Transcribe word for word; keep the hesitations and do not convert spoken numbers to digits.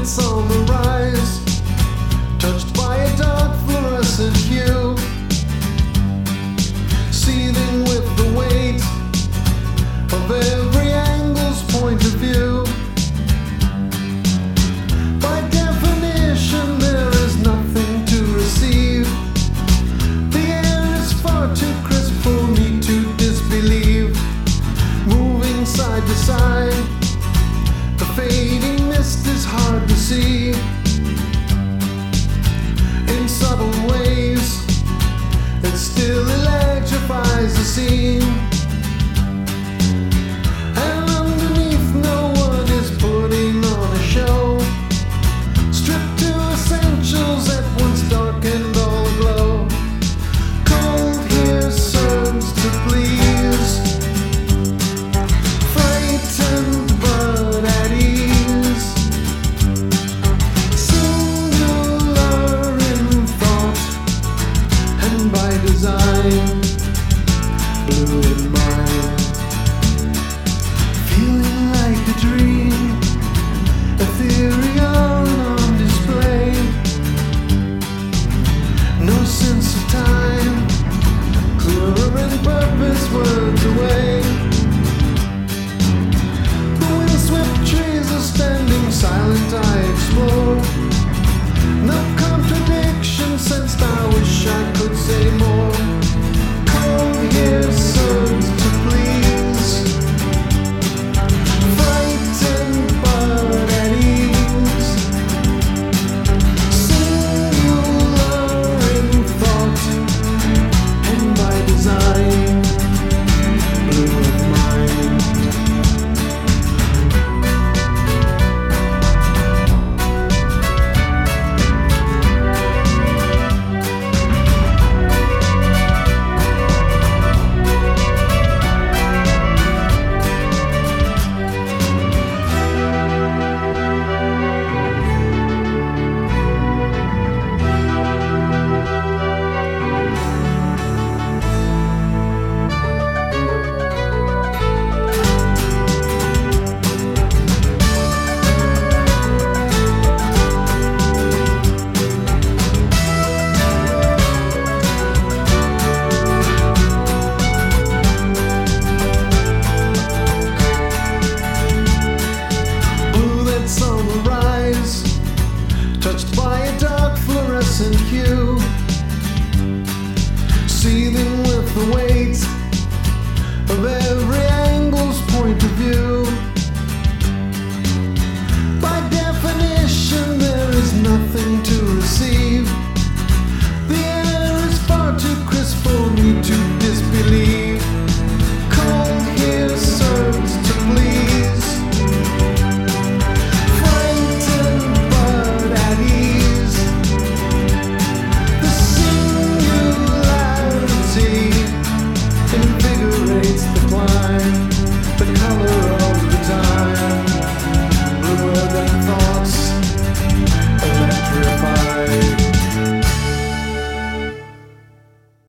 sense on the rise, touched by a dark fluorescent hue, seething with the weight of every angle's point of view. By definition, there is nothing to receive. The air is far too crisp for me to disbelieve. Moving side to side, the fading mist is hard to see. In subtle ways, it still electrifies the scene. And underneath, no one is putting on a show. Stripped to essentials, at once dark and all aglow. Cold here serves to please, frightened but at ease, singular in thought and by design, blue in mind, feeling like a dream, ethereal on display. No sense of time, clearer in purpose, words away.